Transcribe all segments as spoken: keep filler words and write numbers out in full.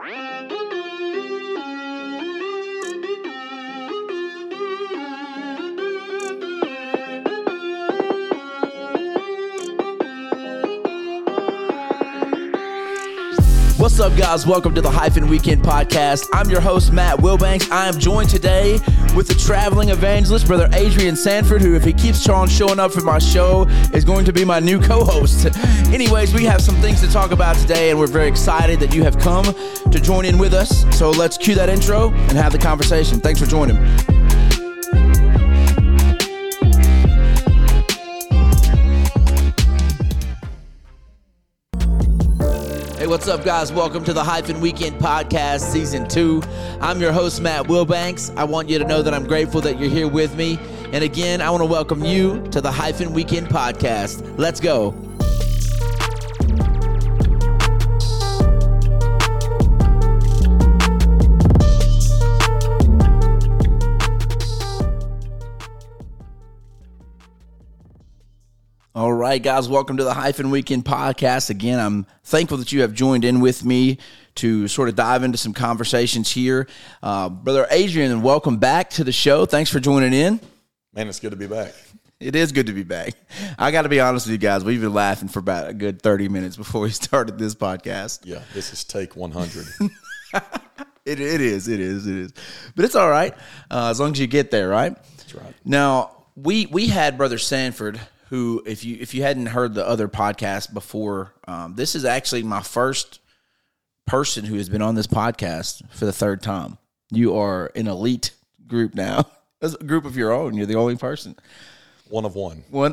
What's up, guys? Welcome to the Hyphen Weekend Podcast. I'm your host, Matt Wilbanks. I am joined today with the traveling evangelist, Brother Adrian Sanford, who, if he keeps on showing up for my show, is going to be my new co-host. Anyways, we have some things to talk about today, and we're very excited that you have come to join in with us. So let's cue that intro and have the conversation. Thanks for joining. Hey, what's up, guys? Welcome to the Hyphen Weekend Podcast, Season two. I'm your host, Matt Wilbanks. I want you to know that I'm grateful that you're here with me. And again, I want to welcome you to the Hyphen Weekend Podcast. Let's go. All right, guys, welcome to the Hyphen Weekend Podcast. Again, I'm thankful that you have joined in with me to sort of dive into some conversations here. Uh, Brother Adrian, welcome back to the show. Thanks for joining in. Man, it's good to be back. It is good to be back. I got to be honest with you guys. We've been laughing for about a good thirty minutes before we started this podcast. Yeah, this is take one hundred. it, it is, it is, it is. But it's all right, uh, as long as you get there, right? That's right. Now, we we had Brother Sanford, who, if you if you hadn't heard the other podcast before, um, this is actually my first person who has been on this podcast for the third time. You are an elite group now. That's a group of your own. You're the only person. One of one. One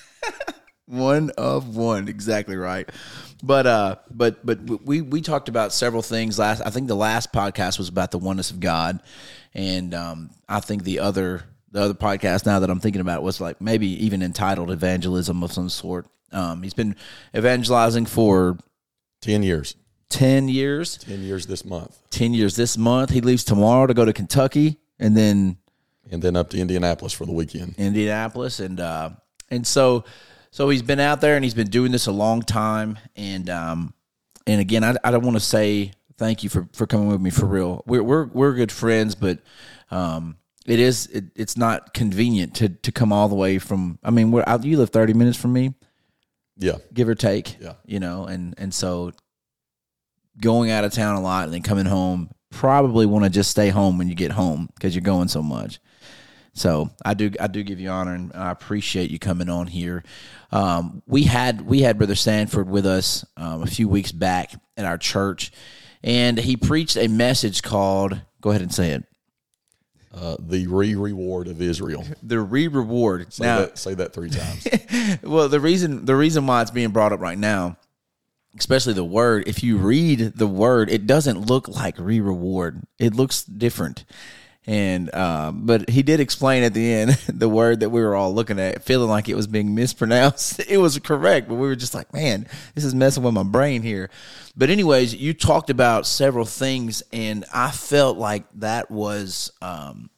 one of one. Exactly right. But uh, but but we we talked about several things last. I think the last podcast was about the oneness of God, and um, I think the other. The other podcast, now that I'm thinking about it, was like maybe even entitled Evangelism of some sort. Um, he's been evangelizing for ten years. Ten years. Ten years this month. Ten years this month. He leaves tomorrow to go to Kentucky, and then and then up to Indianapolis for the weekend. Indianapolis, and uh, and so so he's been out there, and he's been doing this a long time. And um, and again, I, I don't want to say thank you for, for coming with me for real. We're we're we're good friends, but um. It is. It, it's not convenient to, to come all the way from. I mean, we're you live thirty minutes from me, yeah, give or take. Yeah, you know, and and so going out of town a lot and then coming home, probably want to just stay home when you get home because you're going so much. So I do I do give you honor, and I appreciate you coming on here. Um, we had we had Brother Sanford with us um, a few weeks back at our church, and he preached a message called. Go ahead and say it. Uh, the re-reward of Israel. The re-reward. Say, now, that, say that three times. Well, the reason the reason why it's being brought up right now, especially the word, if you read the word, it doesn't look like re-reward. It looks different. And uh, but he did explain at the end the word that we were all looking at, feeling like it was being mispronounced. It was correct, but we were just like, man, this is messing with my brain here. But anyways, you talked about several things, and I felt like that was um,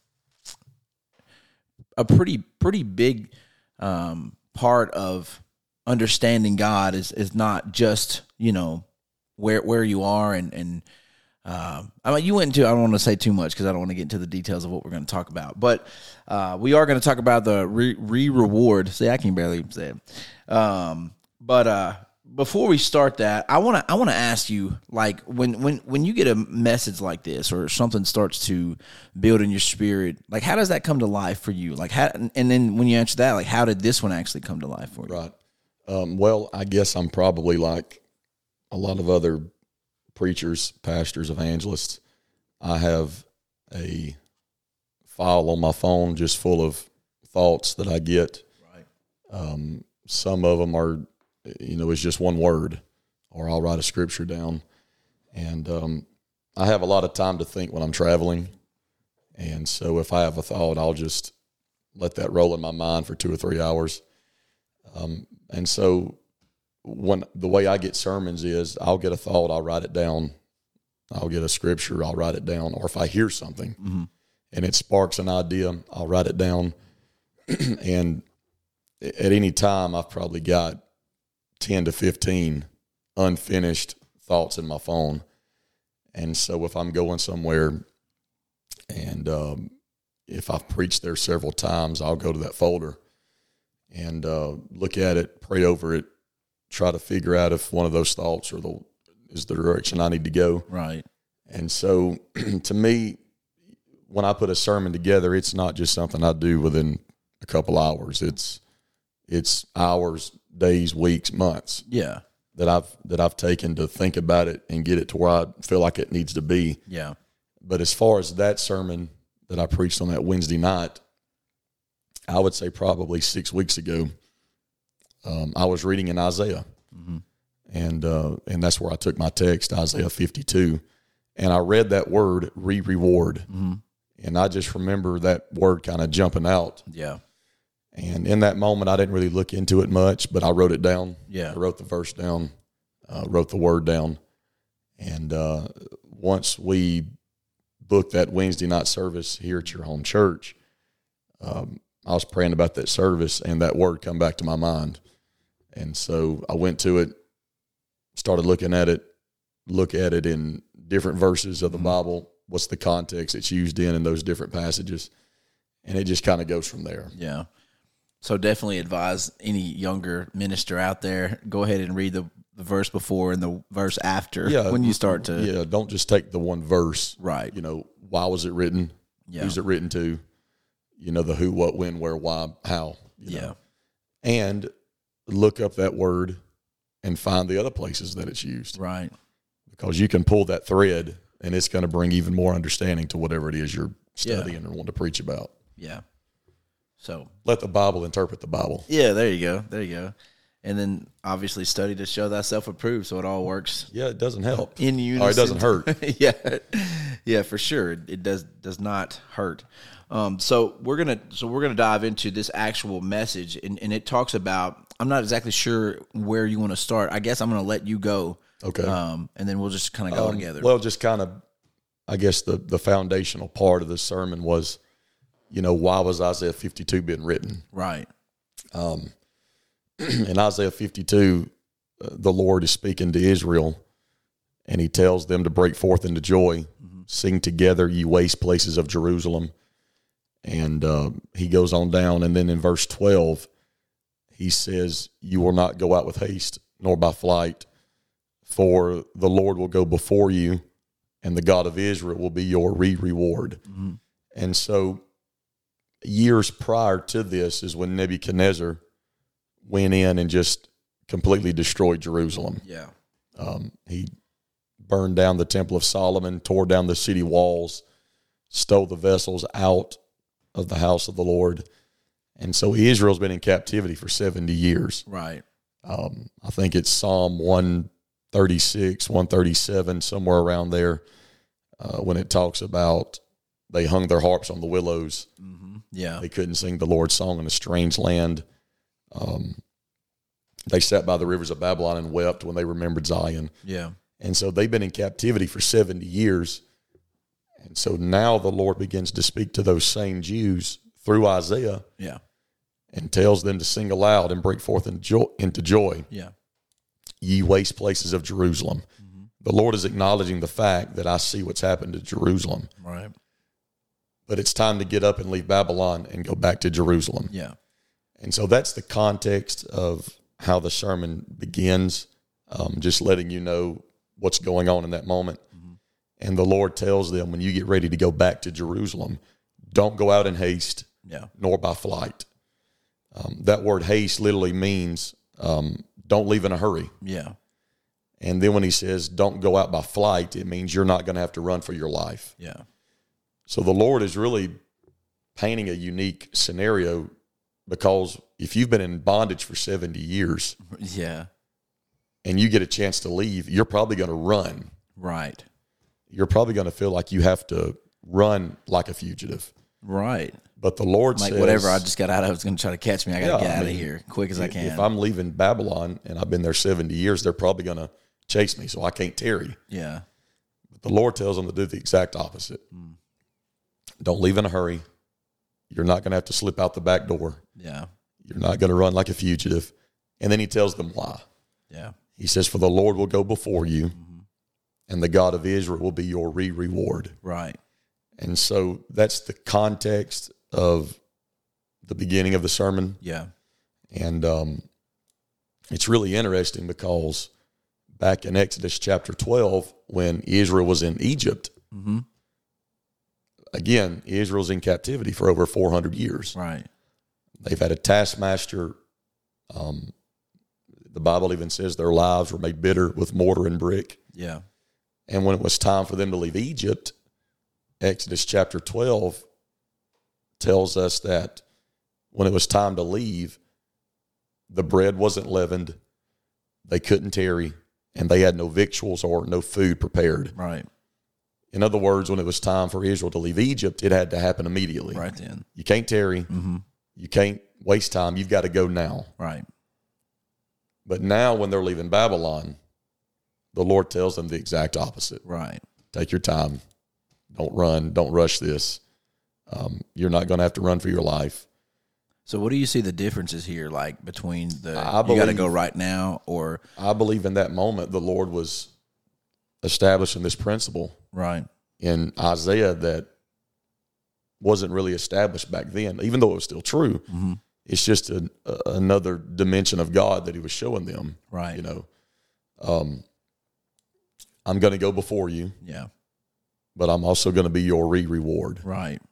a pretty pretty big um, part of understanding God is is not just, you know, where where you are and and. Uh, I mean, you went into, I don't want to say too much because I don't want to get into the details of what we're going to talk about, but uh, we are going to talk about the re- re-reward. See, I can barely say it. Um, but uh, before we start that, I want to I want to ask you, like, when, when, when you get a message like this or something starts to build in your spirit, like, how does that come to life for you? Like, how, and then when you answer that, like, how did this one actually come to life for you? Right. Um, well, I guess I'm probably like a lot of other preachers, pastors, evangelists. I have a file on my phone just full of thoughts that I get. Right. Um, some of them are, you know, it's just one word, or I'll write a scripture down. And um, I have a lot of time to think when I'm traveling. And so if I have a thought, I'll just let that roll in my mind for two or three hours. Um, and so when the way I get sermons is I'll get a thought, I'll write it down. I'll get a scripture, I'll write it down. Or if I hear something mm-hmm. and it sparks an idea, I'll write it down. And at any time, I've probably got ten to fifteen unfinished thoughts in my phone. And so if I'm going somewhere and um, if I've preached there several times, I'll go to that folder and uh, look at it, pray over it, try to figure out if one of those thoughts or the is the direction I need to go. Right. And so to me, when I put a sermon together, it's not just something I do within a couple hours. It's it's hours, days, weeks, months. Yeah. That I've that I've taken to think about it and get it to where I feel like it needs to be. Yeah. But as far as that sermon that I preached on that Wednesday night, I would say probably six weeks ago, um, I was reading in Isaiah. Mm-hmm. And uh, and that's where I took my text, Isaiah fifty-two. And I read that word, re-reward. Mm-hmm. And I just remember that word kind of jumping out. Yeah. And in that moment, I didn't really look into it much, but I wrote it down. Yeah. I wrote the verse down, uh, wrote the word down. And uh, once we booked that Wednesday night service here at your home church, um, I was praying about that service, and that word come back to my mind. And so I went to it, started looking at it, look at it in different verses of the mm-hmm. Bible, what's the context it's used in in those different passages, and it just kind of goes from there. Yeah. So definitely advise any younger minister out there, go ahead and read the, the verse before and the verse after yeah, when you start to. Yeah, don't just take the one verse. Right. You know, why was it written? Yeah. Who's it written to? You know, the who, what, when, where, why, how. You yeah. know? And look up that word and find the other places that it's used. Right. Because you can pull that thread, and it's going to bring even more understanding to whatever it is you're studying yeah. and want to preach about. Yeah. So let the Bible interpret the Bible. Yeah, there you go. There you go. And then obviously study to show thyself approved, so it all works. Yeah, it doesn't help. In unison. Or it doesn't hurt. yeah. Yeah, for sure. It does does not hurt. Um, so we're gonna so we're gonna dive into this actual message, and, and it talks about. I'm not exactly sure where you want to start. I guess I'm gonna let you go. Okay. Um, and then we'll just kind of go um, together. Well, just kind of, I guess the the foundational part of the sermon was, you know, why was Isaiah fifty-two being written? Right. Um, in Isaiah fifty-two, uh, the Lord is speaking to Israel, and he tells them to break forth into joy, mm-hmm. sing together, ye waste places of Jerusalem. And uh, he goes on down, and then in verse twelve, he says, you will not go out with haste, nor by flight, for the Lord will go before you, and the God of Israel will be your re-reward. Mm-hmm. And so years prior to this is when Nebuchadnezzar went in and just completely destroyed Jerusalem. Yeah. Um, he burned down the Temple of Solomon, tore down the city walls, stole the vessels out of the house of the Lord. And so Israel's been in captivity for seventy years. Right. Um, I think it's Psalm one thirty-six, one thirty-seven, somewhere around there, uh, when it talks about they hung their harps on the willows. Mm-hmm. Yeah. They couldn't sing the Lord's song in a strange land. Um, they sat by the rivers of Babylon and wept when they remembered Zion. Yeah. And so they've been in captivity for seventy years. And so now the Lord begins to speak to those same Jews through Isaiah. Yeah. And tells them to sing aloud and break forth into joy. Into joy. Yeah. Ye waste places of Jerusalem. Mm-hmm. The Lord is acknowledging the fact that I see what's happened to Jerusalem. Right. But it's time to get up and leave Babylon and go back to Jerusalem. Yeah. And so that's the context of how the sermon begins, um, just letting you know what's going on in that moment. Mm-hmm. And the Lord tells them, when you get ready to go back to Jerusalem, don't go out in haste, yeah. nor by flight. Um, that word haste literally means um, don't leave in a hurry. Yeah. And then when he says don't go out by flight, it means you're not going to have to run for your life. Yeah. So the Lord is really painting a unique scenario, because if you've been in bondage for seventy years, yeah, and you get a chance to leave, you're probably going to run. Right. You're probably going to feel like you have to run like a fugitive. Right. But the Lord like says, whatever I just got out of is going to try to catch me. I got to yeah, get out I mean, of here quick as I can. If I'm leaving Babylon and I've been there seventy years, they're probably going to chase me, so I can't tarry. Yeah. But the Lord tells them to do the exact opposite. Mm. Don't leave in a hurry. You're not going to have to slip out the back door. Yeah. You're not going to run like a fugitive. And then he tells them why. Yeah. He says, for the Lord will go before you, mm-hmm. and the God of Israel will be your re-reward. Right. And so that's the context of the beginning of the sermon. Yeah. And um, it's really interesting because back in Exodus chapter twelve, when Israel was in Egypt, mm-hmm. again, Israel's in captivity for over four hundred years. Right. They've had a taskmaster. Um, the Bible even says their lives were made bitter with mortar and brick. Yeah. And when it was time for them to leave Egypt, Exodus chapter twelve tells us that when it was time to leave, the bread wasn't leavened, they couldn't tarry, and they had no victuals or no food prepared. Right. In other words, when it was time for Israel to leave Egypt, it had to happen immediately. Right then. You can't tarry. Mm-hmm. You can't waste time. You've got to go now. Right. But now when they're leaving Babylon, the Lord tells them the exact opposite. Right. Take your time. Don't run. Don't rush this. Um, you're not going to have to run for your life. So what do you see the differences here, like between the I you got to believe- go right now or I believe in that moment the Lord was establishing this principle right? in Isaiah that wasn't really established back then, even though it was still true. Mm-hmm. It's just a, a, another dimension of God that he was showing them. Right. You know, um, I'm going to go before you, Yeah. but I'm also going to be your re-reward. Right.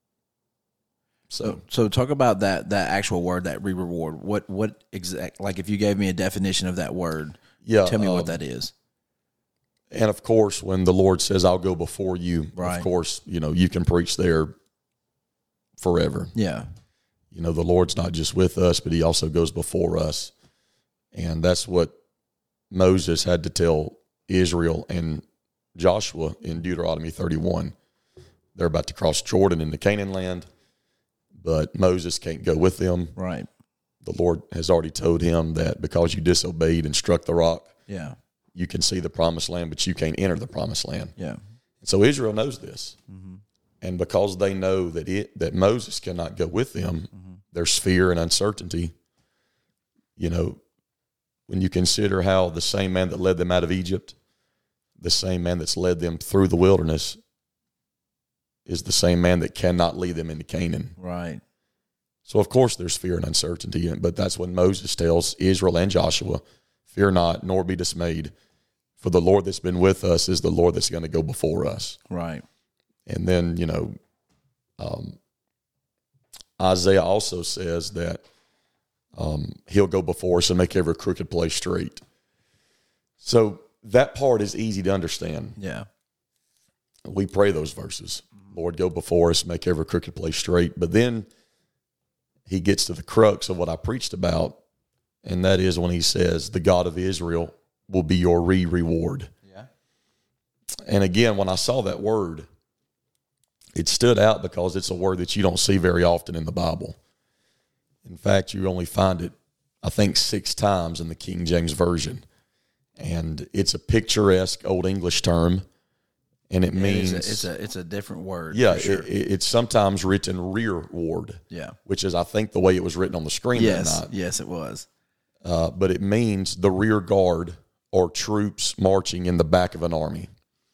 So, So, so talk about that that actual word, that re-reward. What what exact? Like, if you gave me a definition of that word, yeah, tell me um, what that is. And of course, when the Lord says, "I'll go before you," Right. of course, you know you can preach there forever. Yeah. You know, the Lord's not just with us, but he also goes before us. And that's what Moses had to tell Israel and Joshua in Deuteronomy thirty-one. They're about to cross Jordan into Canaan land, but Moses can't go with them. Right. The Lord has already told him that because you disobeyed and struck the rock, Yeah. you can see the promised land, but you can't enter the promised land. Yeah. So Israel knows this. Mm-hmm. And because they know that it that Moses cannot go with them, Mm-hmm. there's fear and uncertainty. You know, when you consider how the same man that led them out of Egypt, the same man that's led them through the wilderness, is the same man that cannot lead them into Canaan. Right. So, of course, there's fear and uncertainty. But that's when Moses tells Israel and Joshua, fear not, nor be dismayed. For the Lord that's been with us is the Lord that's going to go before us. Right. And then, you know, um, Isaiah also says that um, he'll go before us and make every crooked place straight. So that part is easy to understand. Yeah. We pray those verses. Lord, go before us, make every crooked place straight. But then he gets to the crux of what I preached about, and that is when he says, the God of Israel will be your re-reward. Yeah. And again, when I saw that word, it stood out because it's a word that you don't see very often in the Bible. In fact, you only find it, I think, six times in the King James Version. And it's a picturesque Old English term, and it Yeah, means... it's a, it's a it's a different word. Yeah, for sure. it, it, it's sometimes written rearward, Yeah. which is, I think, the way it was written on the screen Yes. that night. Yes, it was. Uh, but it means the rear guard or troops marching in the back of an army.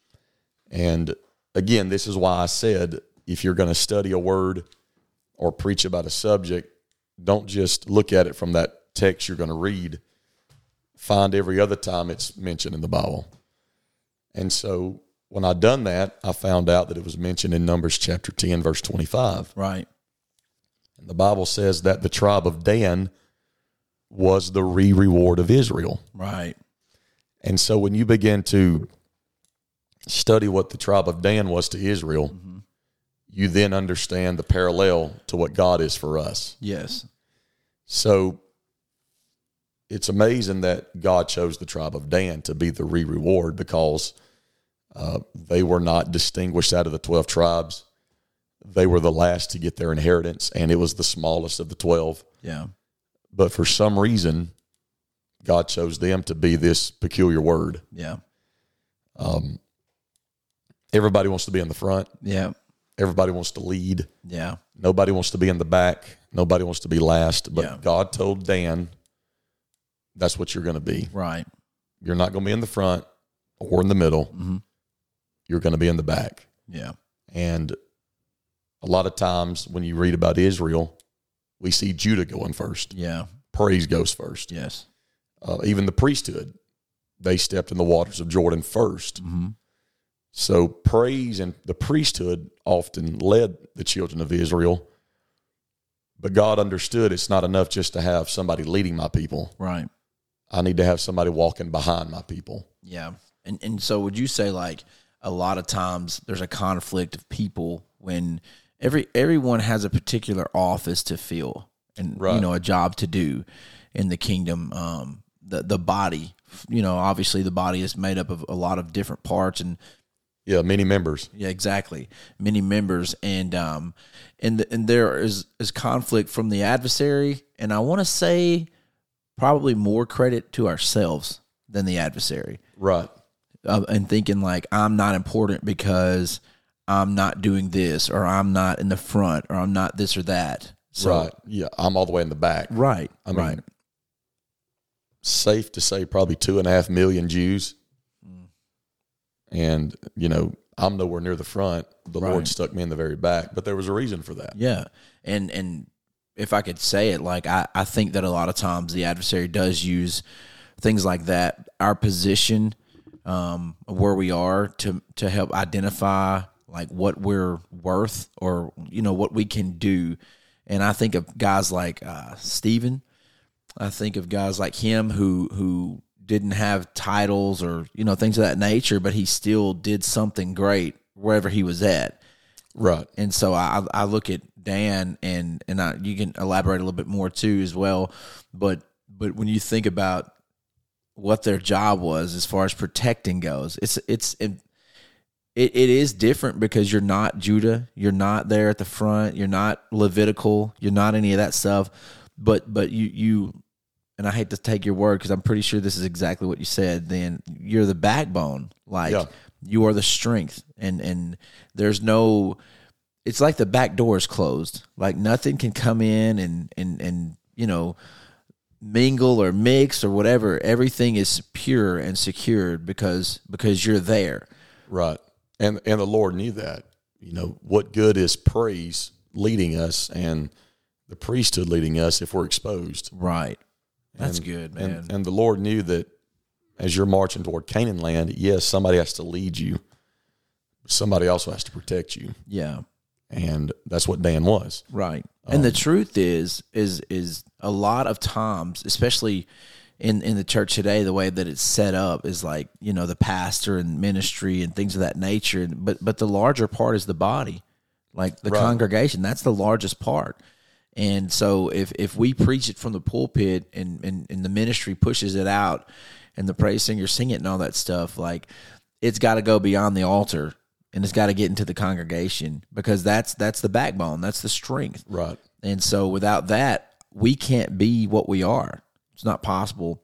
And again, this is why I said, if you're going to study a word or preach about a subject, don't just look at it from that text you're going to read. Find every other time it's mentioned in the Bible. And so when I done that, I found out that it was mentioned in Numbers chapter ten, verse twenty-five. Right. And the Bible says that the tribe of Dan was the re-reward of Israel. Right. And so when you begin to study what the tribe of Dan was to Israel, mm-hmm. you then understand the parallel to what God is for us. Yes. So it's amazing that God chose the tribe of Dan to be the re-reward because uh, they were not distinguished out of the twelve tribes. They were the last to get their inheritance, and it was the smallest of the twelve. Yeah. But for some reason, God chose them to be this peculiar word. Yeah. Um, everybody wants to be in the front. Yeah. Everybody wants to lead. Yeah. Nobody wants to be in the back. Nobody wants to be last. But Yeah. God told Dan, that's what you're going to be. Right. You're not going to be in the front. or in the middle, mm-hmm. you're going to be in the back. Yeah. And a lot of times when you read about Israel, we see Judah going first. Yeah. Praise goes first. Yes. Uh, even the priesthood, they stepped in the waters of Jordan first. Mm-hmm. So praise and the priesthood often led the children of Israel. But God understood it's not enough just to have somebody leading my people. Right. I need to have somebody walking behind my people. Yeah. And and so would you say, like, a lot of times there's a conflict of people when every everyone has a particular office to fill and, right. you know, a job to do in the kingdom. Um, the, the body, you know, obviously the body is made up of a lot of different parts and, yeah, many members. Yeah, exactly. Many members, and um, and the, and there is is conflict from the adversary, and I want to say probably more credit to ourselves than the adversary, right? Uh, and thinking like I'm not important because I'm not doing this, or I'm not in the front, or I'm not this or that. So, right? Yeah, I'm all the way in the back. Right. I mean, right. Safe to say, probably two and a half million Jews. And, you know, I'm nowhere near the front. The right. Lord stuck me in the very back. But there was a reason for that. Yeah. And and if I could say it, like, I, I think that a lot of times the adversary does use things like that, our position, um, where we are, to to help identify, like, what we're worth or, you know, what we can do. And I think of guys like uh, Stephen. I think of guys like him who who – didn't have titles or, you know, things of that nature, but he still did something great wherever he was at. Right. And so I I look at Dan and, and I, you can elaborate a little bit more too as well. But, but when you think about what their job was as far as protecting goes, it's, it's, it, it is different because you're not Judah. You're not there at the front. You're not Levitical. You're not any of that stuff. But, but you, you, and I hate to take your word because I'm pretty sure this is exactly what you said, then you're the backbone. Like, yeah. You are the strength. And, and there's no, it's like the back door is closed. Like, nothing can come in and, and, and, you know, mingle or mix or whatever. Everything is pure and secured because, because you're there. Right. And, and the Lord knew that. You know, what good is praise leading us and the priesthood leading us if we're exposed? Right. That's and, good, man. And, and the Lord knew that as you're marching toward Canaan land, yes, somebody has to lead you. Somebody also has to protect you. Yeah. And that's what Dan was. Right. Um, and the truth is, is, is a lot of times, especially in, in the church today, the way that it's set up is like, you know, the pastor and ministry and things of that nature. But, but the larger part is the body, like the right. congregation. That's the largest part. And so if, if we preach it from the pulpit and, and, and the ministry pushes it out and the praise singers sing it and all that stuff, like, it's got to go beyond the altar and it's got to get into the congregation because that's that's the backbone. That's the strength. Right. And so without that, we can't be what we are. It's not possible.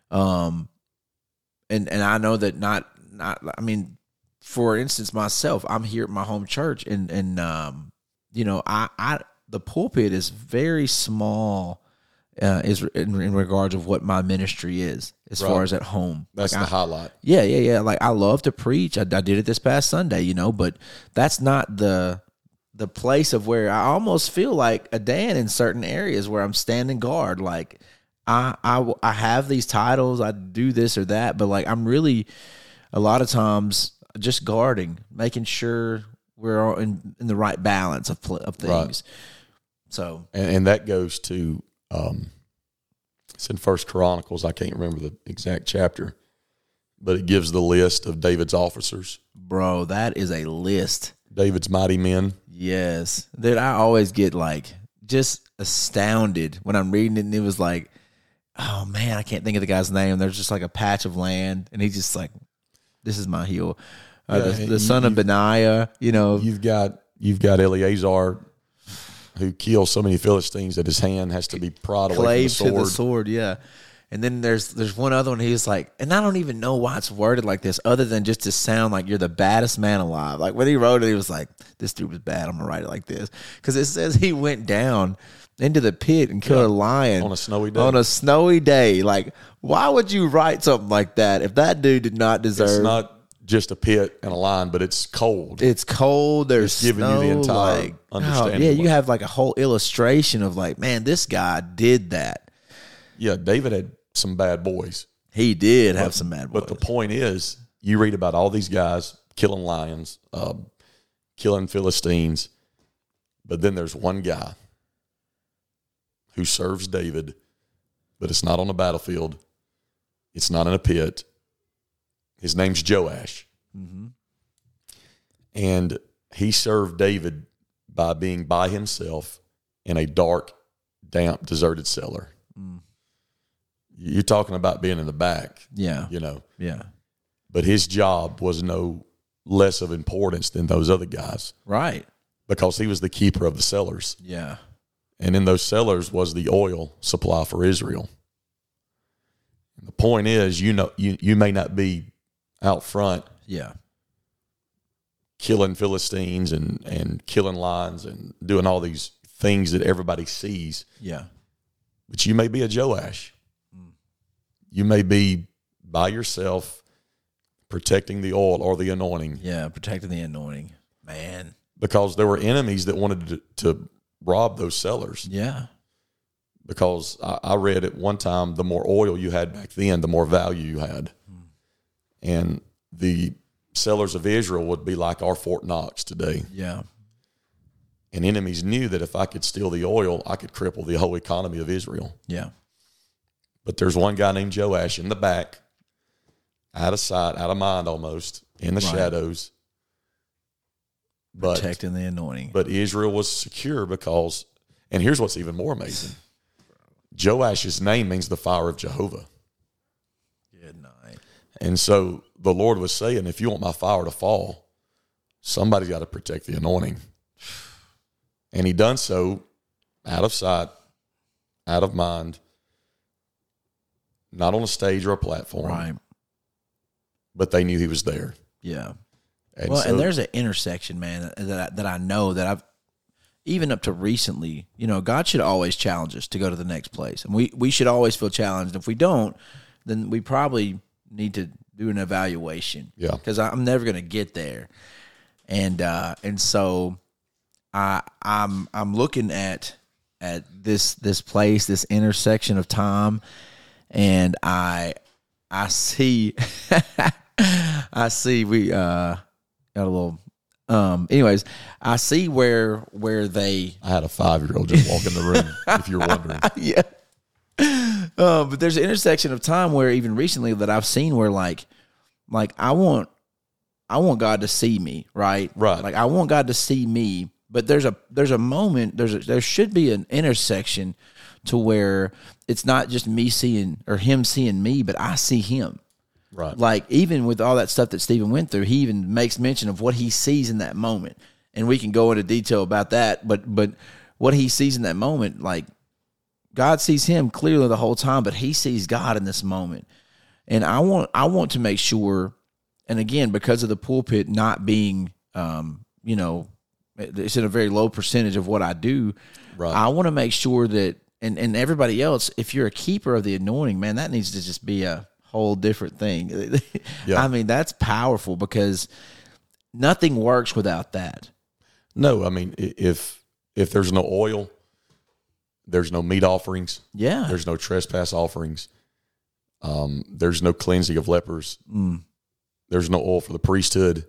Um, and, and I know that not, not, I mean, for instance, myself, I'm here at my home church and, and um, you know, I, I, the pulpit is very small uh, is in, in regards of what my ministry is as right. far as at home. That's like the I, highlight. Yeah, yeah, yeah. Like, I love to preach. I, I did it this past Sunday, you know, but that's not the the place of where I almost feel like a Dan in certain areas where I'm standing guard. Like, I, I, I have these titles, I do this or that, but like I'm really a lot of times just guarding, making sure we're all in, in the right balance of of things. Right. So, and, and that goes to, um, it's in First Chronicles. I can't remember the exact chapter, but it gives the list of David's officers. Bro, that is a list. David's mighty men. Yes. Dude, I always get like just astounded when I'm reading it and it was like, oh man, I can't think of the guy's name. There's just like a patch of land and he's just like, this is my heel. Uh, yeah, the the you, son of Benaiah, you know. You've got, you've got Eleazar, who kills so many Philistines that his hand has to be pried away from the sword. To the sword, yeah. And then there's there's one other one. He's like, and I don't even know why it's worded like this, other than just to sound like you're the baddest man alive. Like when he wrote it, he was like, "This dude was bad. I'm gonna write it like this," because it says he went down into the pit and kill Yeah. a lion On a snowy day. On a snowy day. Like, why would you write something like that if that dude did not deserve? It's not just a pit and a line, but it's cold. It's cold. There's It's giving snow, you the entire like, understanding. oh, yeah, you have like a whole illustration of like, man, this guy did that. Yeah, David had some bad boys. He did have some bad boys. But the point is, you read about all these guys killing lions, uh, killing Philistines, but then there's one guy who serves David, but it's not on the battlefield. It's not in a pit. His name's Joash. Mm-hmm. And he served David by being by himself in a dark, damp, deserted cellar. Mm. You're talking about being in the back, Yeah. you know. Yeah. But his job was no less of importance than those other guys Right. because he was the keeper of the cellars. Yeah. And in those cellars was the oil supply for Israel. And the point is, you know, you, you may not be out front Yeah. killing Philistines and, and killing lions and doing all these things that everybody sees, Yeah. but you may be a Joash. You may be by yourself protecting the oil or the anointing. Yeah. Protecting the anointing. Man. Because there were enemies that wanted to, to rob those cellars. Yeah. Because I, I read at one time, the more oil you had back then, the more value you had. Hmm. And the cellars of Israel would be like our Fort Knox today. Yeah. And enemies knew that if I could steal the oil, I could cripple the whole economy of Israel. Yeah. But there's one guy named Joash in the back, out of sight, out of mind almost, in the Right. shadows. But, Protecting the anointing. but Israel was secure because, and here's what's even more amazing. Joash's name means the fire of Jehovah. Good night. And so the Lord was saying, if you want my fire to fall, somebody's got to protect the anointing. And he done so out of sight, out of mind, not on a stage or a platform. Right. But they knew he was there. Yeah. And well, so, and there's an intersection, man, that I, that I know that I've, even up to recently, you know, God should always challenge us to go to the next place. And we, we should always feel challenged. If we don't, then we probably need to do an evaluation. Yeah. Because I'm never going to get there. And uh, and so I I'm I'm looking at at this this place, this intersection of time, and I I see I see we uh got a little um anyways, I see where where they I had a five-year-old just walk in the room, if you're wondering. yeah. Uh, but there's an intersection of time where even recently that I've seen where like like I want I want God to see me, right? Right. Like I want God to see me, but there's a there's a moment, there's a, there should be an intersection to where it's not just me seeing or him seeing me, but I see him. Right. Like even with all that stuff that Stephen went through, he even makes mention of what he sees in that moment. And we can go into detail about that, but but what he sees in that moment, like God sees him clearly the whole time, but he sees God in this moment. And I want I want to make sure, and again, because of the pulpit not being, um, you know, it's in a very low percentage of what I do, Right. I want to make sure that, and, and everybody else, if you're a keeper of the anointing, man, that needs to just be a whole different thing. Yeah. I mean, that's powerful because nothing works without that. No, I mean, i- if if there's no oil, there's no meat offerings. Yeah. There's no trespass offerings. Um, there's no cleansing of lepers. Mm. There's no oil for the priesthood.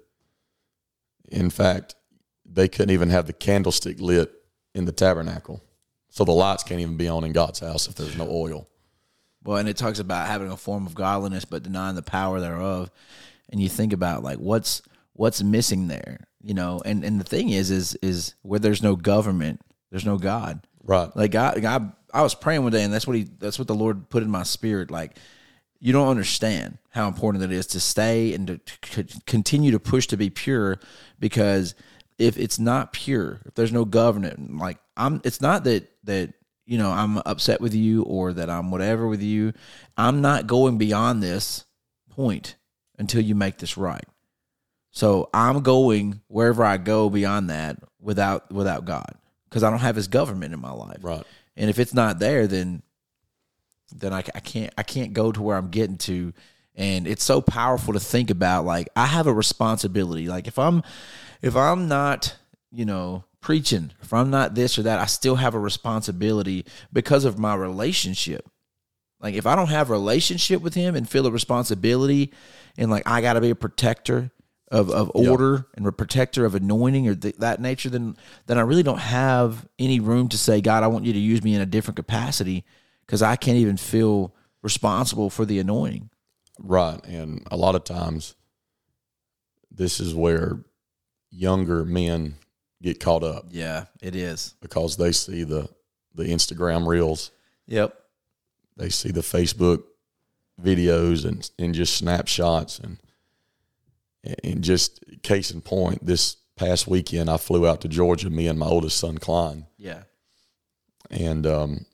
In fact, they couldn't even have the candlestick lit in the tabernacle. So the lights can't even be on in God's house if there's no oil. Well, and it talks about having a form of godliness, but denying the power thereof. And you think about like what's what's missing there, you know. And and the thing is, is is where there's no government, there's no God. Right. Like God, God, I was praying one day, and that's what he, that's what the Lord put in my spirit. Like, you don't understand how important it is to stay and to, to continue to push to be pure, because if it's not pure, if there's no government, like I'm, it's not that that you know I'm upset with you or that I'm whatever with you. I'm not going beyond this point until you make this right. So I'm going wherever I go beyond that without without God, because I don't have his government in my life. Right. And if it's not there, then then I, I can't I can't go to where I'm getting to. And it's so powerful to think about, like, I have a responsibility. Like, if I'm if I'm not, you know, preaching, if I'm not this or that, I still have a responsibility because of my relationship. Like, if I don't have a relationship with him and feel a responsibility and, like, I got to be a protector of, of order yep. and a protector of anointing or th- that nature, then then I really don't have any room to say, God, I want you to use me in a different capacity, because I can't even feel responsible for the anointing. Right. And a lot of times this is where younger men get caught up. Yeah, it is. Because they see the, the Instagram reels. Yep. They see the Facebook videos and, and just snapshots. And, and just case in point, this past weekend I flew out to Georgia, me and my oldest son, Klein. Yeah. And um,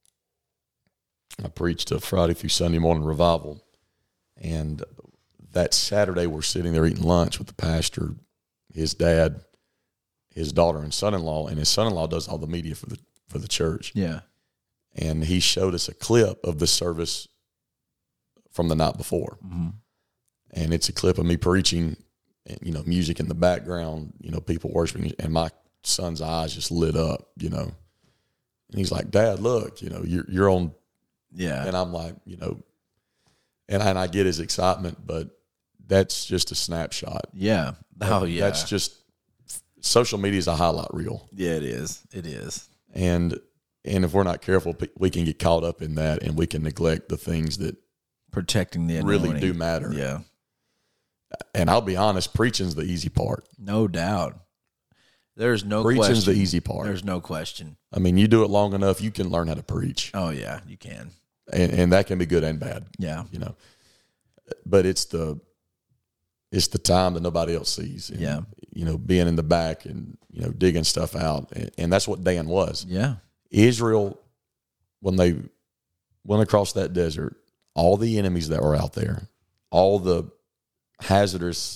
I preached a Friday through Sunday morning revival. And that Saturday, we're sitting there eating lunch with the pastor, his dad, his daughter, and son-in-law. And his son-in-law does all the media for the for the church. Yeah. And he showed us a clip of the service from the night before. Mm-hmm. And it's a clip of me preaching, and, you know, music in the background, you know, people worshiping. And my son's eyes just lit up, you know. And he's like, Dad, look, you know, you're, you're on. Yeah. And I'm like, you know. And I, and I get his excitement, but that's just a snapshot. Yeah. Oh, yeah. That's just, social media is a highlight reel. Yeah, it is. It is. And and if we're not careful, we can get caught up in that, and we can neglect the things that protecting the anointing really do matter. Yeah. And I'll be honest, preaching's the easy part. No doubt. There's no Preaching's question. the easy part. There's no question. I mean, you do it long enough, you can learn how to preach. Oh, yeah, you can. And, and that can be good and bad. Yeah. You know, but it's the, it's the time that nobody else sees. And, yeah. You know, being in the back and, you know, digging stuff out. And, and that's what Dan was. Yeah. Israel, when they went across that desert, all the enemies that were out there, all the hazardous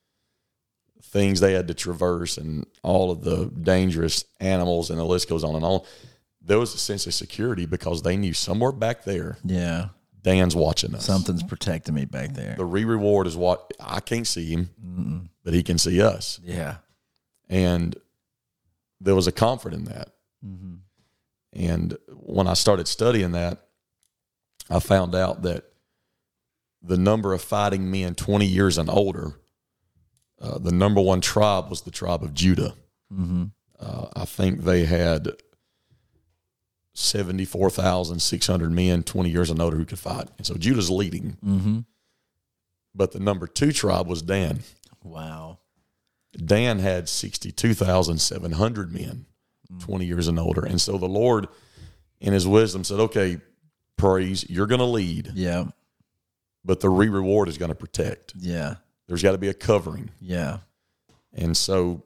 things they had to traverse, and all of the dangerous animals, and the list goes on and on. There was a sense of security because they knew somewhere back there, yeah, Dan's watching us. Something's protecting me back there. The re-reward is what I can't see him, Mm-mm. but he can see us. Yeah, and there was a comfort in that. Mm-hmm. And when I started studying that, I found out that the number of fighting men twenty years and older, uh, the number one tribe was the tribe of Judah. Mm-hmm. Uh, I think they had seventy-four thousand six hundred men twenty years and older who could fight. And so Judah's leading. Mm-hmm. But the number two tribe was Dan. Wow. Dan had sixty-two thousand seven hundred men mm-hmm. twenty years and older. And so the Lord, in his wisdom, said, okay, praise, you're going to lead. Yeah. But the re-reward is going to protect. Yeah. There's got to be a covering. Yeah. And so,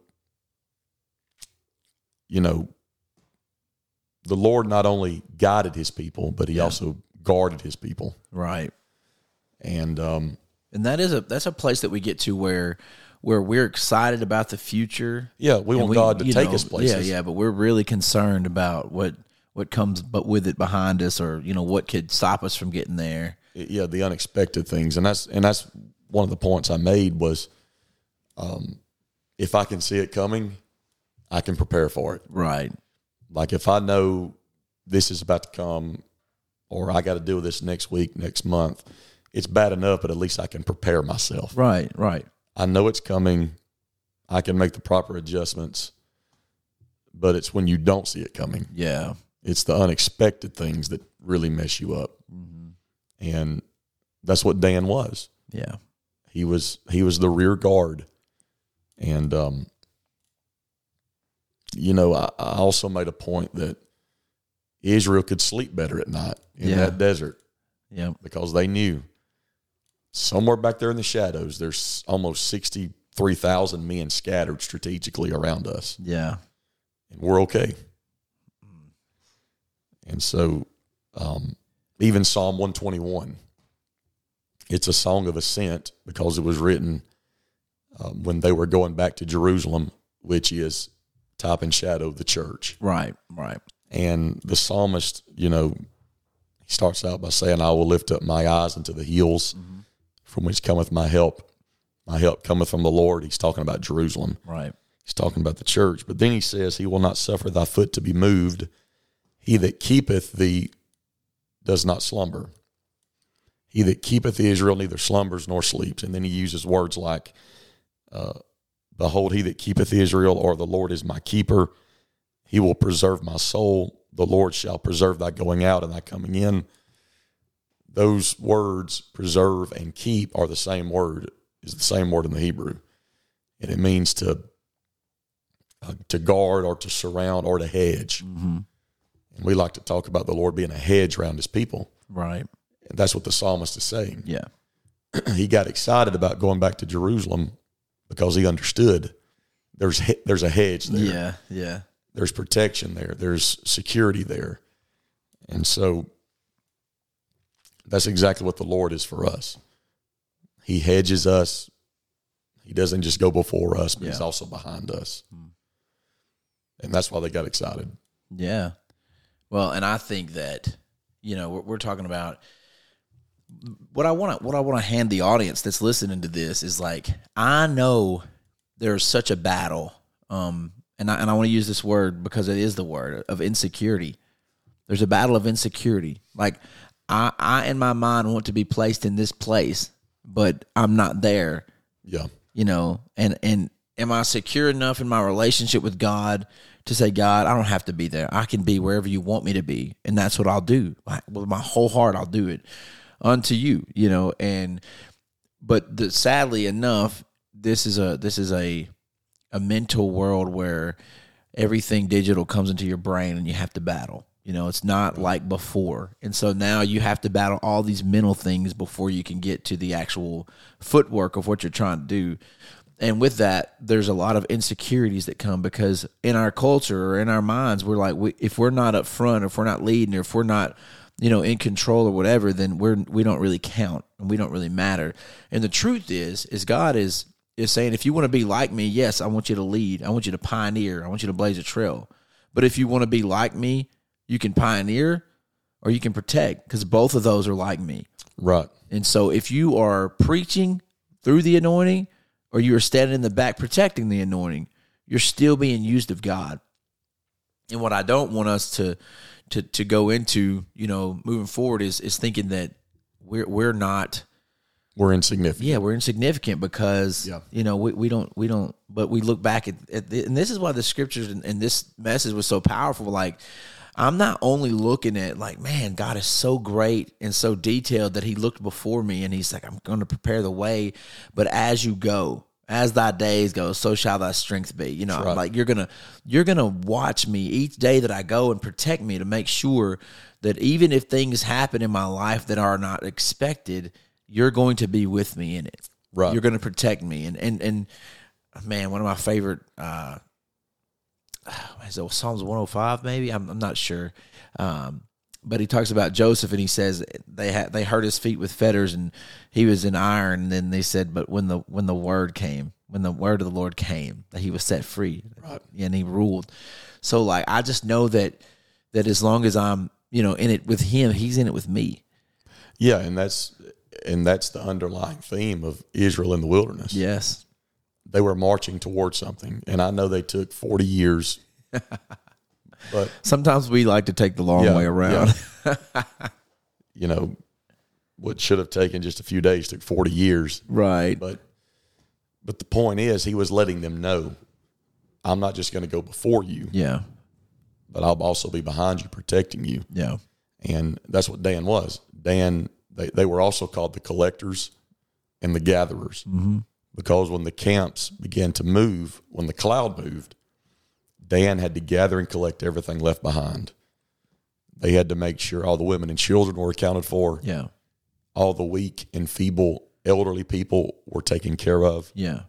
you know, the Lord not only guided his people, but he yeah. also guarded his people. Right. And um, and that is a that's a place that we get to where where we're excited about the future. Yeah, we want we, God to take know, us places. Yeah, yeah, but we're really concerned about what what comes but with it behind us, or you know what could stop us from getting there. Yeah, the unexpected things, and that's and that's one of the points I made was, um, if I can see it coming, I can prepare for it. Right. Like if I know this is about to come, or I got to deal with this next week, next month, it's bad enough, but at least I can prepare myself. Right, right. I know it's coming. I can make the proper adjustments, but it's when you don't see it coming. Yeah. It's the unexpected things that really mess you up. Mm-hmm. And that's what Dan was. Yeah. He was he was the rear guard. And, um, you know, I, I also made a point that Israel could sleep better at night in yeah. that desert. Yeah. Because they knew somewhere back there in the shadows, there's almost sixty-three thousand men scattered strategically around us. Yeah. And we're okay. And so, um, even Psalm one twenty-one, it's a song of ascent because it was written um, when they were going back to Jerusalem, which is type and shadow of the church. Right, right. And the psalmist, you know, he starts out by saying, I will lift up my eyes unto the hills, mm-hmm. from which cometh my help. My help cometh from the Lord. He's talking about Jerusalem. Right. He's talking about the church. But then he says, he will not suffer thy foot to be moved. He that keepeth thee does not slumber. He that keepeth Israel neither slumbers nor sleeps. And then he uses words like, uh, behold, he that keepeth Israel, or the Lord is my keeper. He will preserve my soul. The Lord shall preserve thy going out and thy coming in. Those words, preserve and keep, are the same word, is the same word in the Hebrew. And it means to uh, to guard or to surround or to hedge. Mm-hmm. And we like to talk about the Lord being a hedge around his people. Right. And that's what the psalmist is saying. Yeah. He got excited about going back to Jerusalem because he understood there's there's a hedge there. Yeah, yeah. There's protection there. There's security there. And so that's exactly what the Lord is for us. He hedges us. He doesn't just go before us, but yeah. he's also behind us. Hmm. And that's why they got excited. Yeah. Well, and I think that, you know, we're, we're talking about what I want to what I want to hand the audience that's listening to this is like, I know there's such a battle, um, and I and I want to use this word because it is the word of insecurity. There's a battle of insecurity. Like I, I in my mind want to be placed in this place, but I'm not there. Yeah, you know, and and am I secure enough in my relationship with God to say, God, I don't have to be there. I can be wherever you want me to be, and that's what I'll do. Like, with my whole heart, I'll do it unto you, you know. And but the, sadly enough, this is a this is a a mental world where everything digital comes into your brain and you have to battle. You know, it's not like before. And so now you have to battle all these mental things before you can get to the actual footwork of what you're trying to do. And with that, there's a lot of insecurities that come because in our culture or in our minds, we're like, we, if we're not up front, or if we're not leading, or if we're not, you know, in control or whatever, then we're we don't really count and we don't really matter. And the truth is, is God is is saying, if you want to be like me, yes, I want you to lead. I want you to pioneer. I want you to blaze a trail. But if you want to be like me, you can pioneer or you can protect, because both of those are like me. Right. And so if you are preaching through the anointing, or you are standing in the back protecting the anointing, you're still being used of God. And what I don't want us to to to go into, you know, moving forward is is thinking that we're we're not we're insignificant. Yeah, we're insignificant because yeah. you know we, we don't we don't. But we look back at, at the, and this is why the scriptures and, and this message was so powerful. Like, I'm not only looking at like, man, God is so great and so detailed that he looked before me and he's like, I'm going to prepare the way. But as you go, as thy days go, so shall thy strength be. You know, right. Like you're going to, you're going to watch me each day that I go and protect me to make sure that even if things happen in my life that are not expected, you're going to be with me in it. Right. You're going to protect me. And, and, and man, one of my favorite, uh, is it Psalms one oh five maybe? I'm, I'm not sure. Um, but he talks about Joseph and he says they had, they hurt his feet with fetters and he was in iron. And then they said, but when the, when the word came, when the word of the Lord came, that he was set free. Right. And he ruled. So like, I just know that, that as long as I'm, you know, in it with him, he's in it with me. Yeah. And that's, and that's the underlying theme of Israel in the wilderness. Yes. They were marching towards something, and I know they took forty years. But sometimes we like to take the long yeah, way around. Yeah. You know, what should have taken just a few days took forty years. Right. But but the point is, he was letting them know, I'm not just going to go before you. Yeah. But I'll also be behind you, protecting you. Yeah. And that's what Dan was. Dan, they, they were also called the collectors and the gatherers. Mm-hmm. Because when the camps began to move, when the cloud moved, Dan had to gather and collect everything left behind. They had to make sure all the women and children were accounted for. Yeah. All the weak and feeble elderly people were taken care of. Yeah.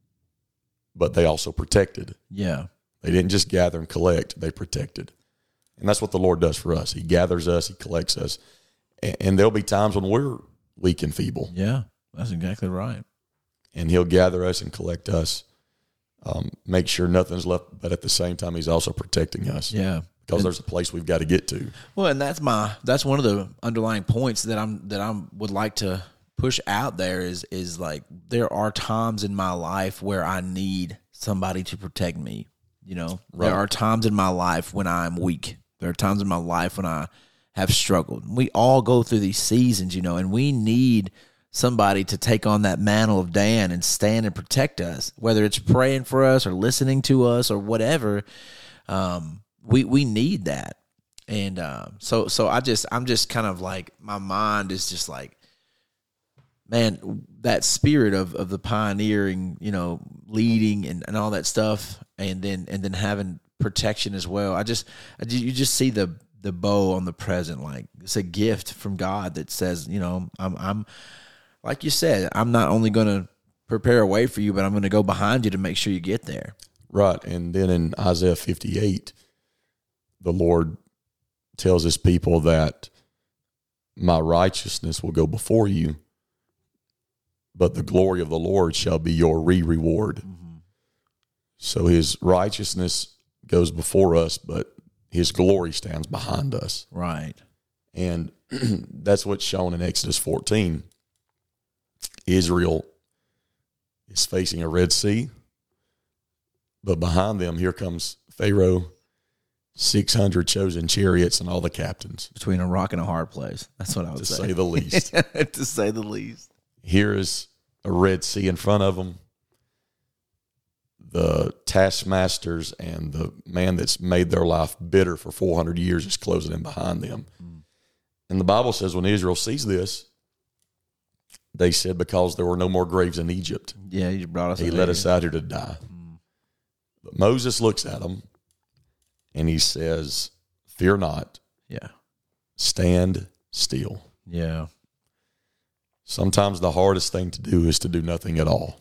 But they also protected. Yeah. They didn't just gather and collect, they protected. And that's what the Lord does for us. He gathers us, he collects us. And, and there'll be times when we're weak and feeble. Yeah, that's exactly right. And he'll gather us and collect us, um, make sure nothing's left, but at the same time, he's also protecting us. Yeah. because there's a place we've got to get to. Well, and that's my that's one of the underlying points that I'm that I would like to push out there is is like there are times in my life where I need somebody to protect me. You know, right. There are times in my life when I'm weak. There are times in my life when I have struggled. We all go through these seasons, you know, and we need somebody to take on that mantle of Dan and stand and protect us, whether it's praying for us or listening to us or whatever. Um, we we need that, and uh, so so I just I'm just kind of like my mind is just like, man, that spirit of, of the pioneering, you know, leading and, and all that stuff, and then and then having protection as well. I just I, you just see the the bow on the present, like it's a gift from God that says, you know, I'm I'm like you said, I'm not only going to prepare a way for you, but I'm going to go behind you to make sure you get there. Right, and then in Isaiah fifty-eight, the Lord tells his people that my righteousness will go before you, but the glory of the Lord shall be your re-reward. Mm-hmm. So his righteousness goes before us, but his glory stands behind us. Right. And that's what's shown in Exodus fourteen. Israel is facing a Red Sea, but behind them, here comes Pharaoh, six hundred chosen chariots and all the captains. Between a rock and a hard place. That's what I would to say. To say the least. To say the least. Here is a Red Sea in front of them. The taskmasters and the man that's made their life bitter for four hundred years is closing in behind them. Mm. And the Bible says when Israel sees this, they said because there were no more graves in Egypt. Yeah, he brought us. He let us out here to die. Mm. But Moses looks at them and he says, "Fear not. Yeah. Stand still." Yeah. Sometimes the hardest thing to do is to do nothing at all.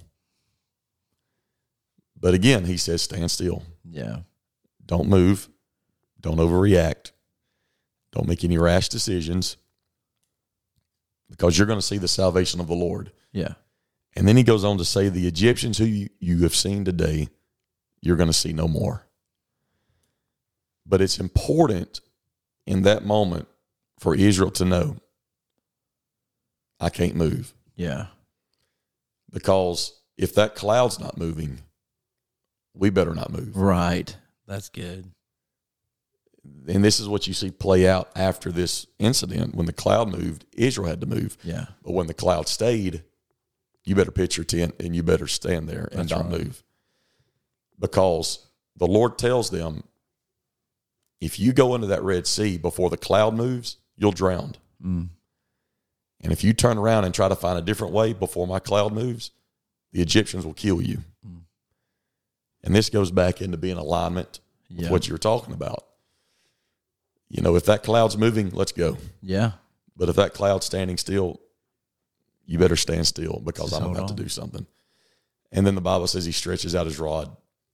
But again, he says, stand still. Yeah. Don't move. Don't overreact. Don't make any rash decisions, because you're going to see the salvation of the Lord. Yeah. And then he goes on to say, the Egyptians who you, you have seen today, you're going to see no more. But it's important in that moment for Israel to know, I can't move. Yeah. Because if that cloud's not moving, we better not move. Right. That's good. And this is what you see play out after this incident. When the cloud moved, Israel had to move. Yeah. But when the cloud stayed, you better pitch your tent and you better stand there and That's not right. move. Because the Lord tells them, if you go into that Red Sea before the cloud moves, you'll drown. Mm. And if you turn around and try to find a different way before my cloud moves, the Egyptians will kill you. Mm. And this goes back into being alignment with yeah. what you were talking about. You know, if that cloud's moving, let's go. Yeah. But if that cloud's standing still, you better stand still, because Just I'm about on. to do something. And then the Bible says he stretches out his rod.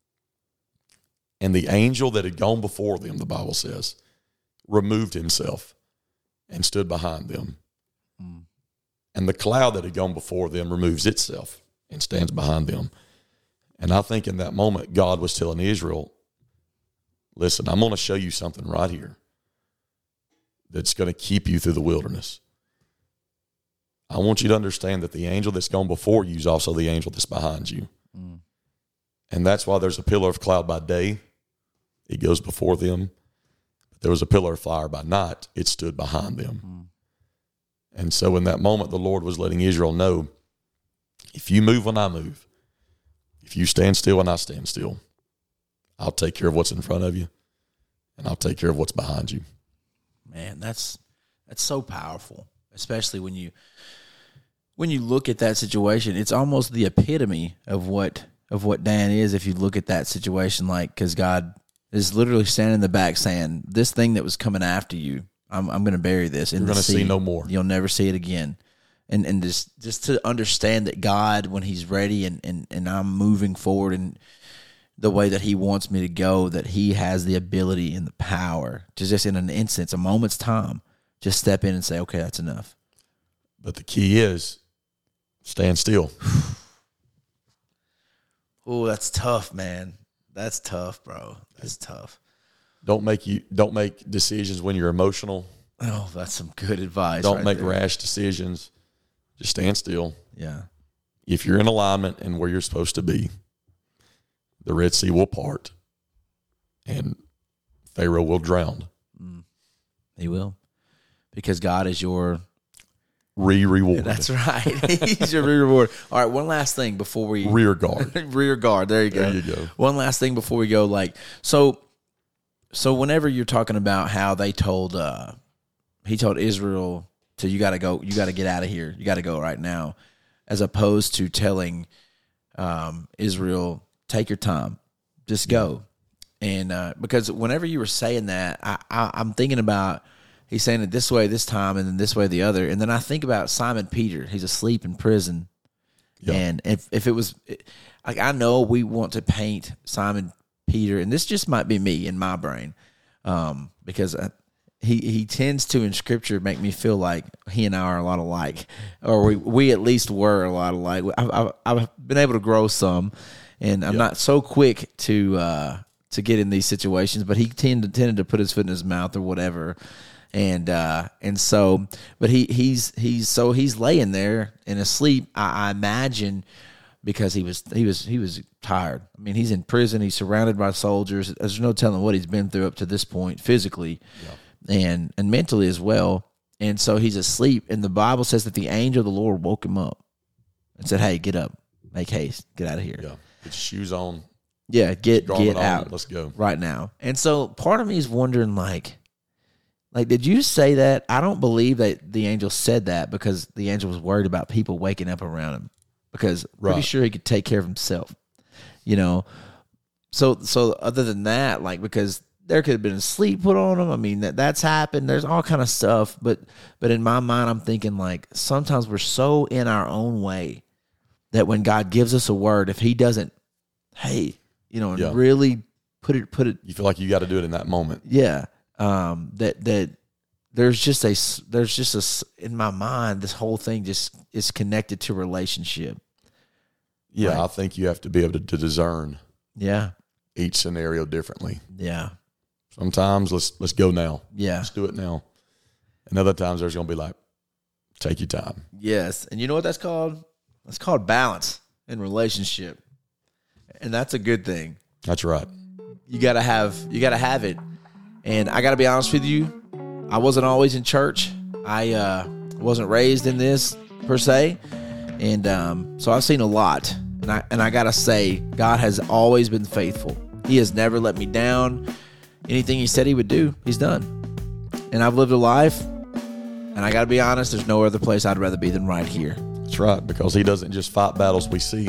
And the angel that had gone before them, the Bible says, removed himself and stood behind them. Mm. And the cloud that had gone before them removes itself and stands behind them. And I think in that moment, God was telling Israel, listen, I'm going to show you something right here that's going to keep you through the wilderness. I want you to understand that the angel that's gone before you is also the angel that's behind you. Mm. And that's why there's a pillar of cloud by day. It goes before them. But there was a pillar of fire by night. It stood behind them. Mm. And so in that moment, the Lord was letting Israel know, if you move when I move, if you stand still when I stand still, I'll take care of what's in front of you, and I'll take care of what's behind you. Man, that's that's so powerful, especially when you when you look at that situation. It's almost the epitome of what of what Dan is. If you look at that situation, like, because God is literally standing in the back saying, "This thing that was coming after you, I'm I'm going to bury this in You're the going to sea. see no more. You'll never see it again." And and just just to understand that God, when He's ready and, and, and I'm moving forward and the way that He wants me to go, that He has the ability and the power to just in an instant, a moment's time, just step in and say, okay, that's enough. But the key is stand still. Oh, that's tough, man. That's tough, bro. That's tough. Don't make you don't make decisions when you're emotional. Oh, that's some good advice. Don't right make there. rash decisions. Just stand still. Yeah. If you're in alignment and where you're supposed to be, the Red Sea will part and Pharaoh will drown. Mm. He will. Because God is your Re-reward. That's right. He's your re-reward. All right, one last thing before we Rear guard. rear guard. There you go. There you go. One last thing before we go. Like so, so whenever you're talking about how they told, uh, he told Israel to you got to go, you got to get out of here, you got to go right now, as opposed to telling um, Israel, take your time, just go. And uh, because whenever you were saying that, I, I, I'm thinking about. He's saying it this way this time and then this way the other. And then I think about Simon Peter. He's asleep in prison. Yeah. And if, if it was – like I know we want to paint Simon Peter, and this just might be me in my brain, um, because I, he he tends to, in Scripture, make me feel like he and I are a lot alike, or we, we at least were a lot alike. I've, I've, I've been able to grow some, and I'm yeah. not so quick to uh, to get in these situations, but he tended, tended to put his foot in his mouth or whatever. And uh, and so, but he he's he's so he's laying there and asleep. I, I imagine because he was he was he was tired. I mean, he's in prison. He's surrounded by soldiers. There's no telling what he's been through up to this point, physically, yeah. and and mentally as well. And so he's asleep. And the Bible says that the angel of the Lord woke him up and said, "Hey, get up, make haste, get out of here. Yeah, get your shoes on. Yeah, get get on, out. Let's go right now." And so, part of me is wondering, like. Like, did you say that? I don't believe that the angel said that because the angel was worried about people waking up around him, because right. pretty sure he could take care of himself, you know? So, so other than that, like, because there could have been a sleep put on him. I mean, that that's happened. There's all kind of stuff. But, but in my mind, I'm thinking, like, sometimes we're so in our own way that when God gives us a word, if he doesn't, hey, you know, and yeah. really put it, put it. You feel like you got to do it in that moment. Yeah. Um, that, that there's just a, there's just a, in my mind, this whole thing just is connected to relationship. Yeah. Right? I think you have to be able to, to discern yeah. each scenario differently. Yeah. Sometimes let's, let's go now. Yeah. Let's do it now. And other times there's going to be like, take your time. Yes. And you know what that's called? That's called balance in relationship. And that's a good thing. That's right. You gotta have, you gotta have it. And I got to be honest with you, I wasn't always in church. I uh, wasn't raised in this, per se. And um, so I've seen a lot. And I and I got to say, God has always been faithful. He has never let me down. Anything he said he would do, he's done. And I've lived a life, and I got to be honest, there's no other place I'd rather be than right here. That's right, because he doesn't just fight battles we see.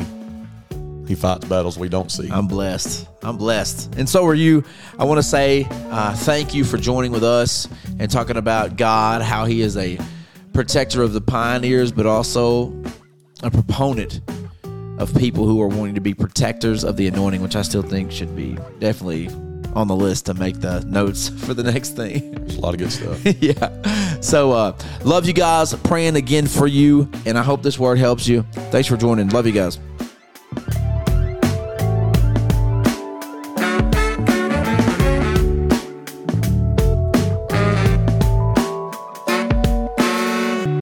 He fights battles we don't see. I'm blessed. I'm blessed. And so are you. I want to say uh, thank you for joining with us and talking about God, how he is a protector of the pioneers, but also a proponent of people who are wanting to be protectors of the anointing, which I still think should be definitely on the list to make the notes for the next thing. There's a lot of good stuff. Yeah. So uh, love you guys. Praying again for you, and I hope this word helps you. Thanks for joining. Love you guys.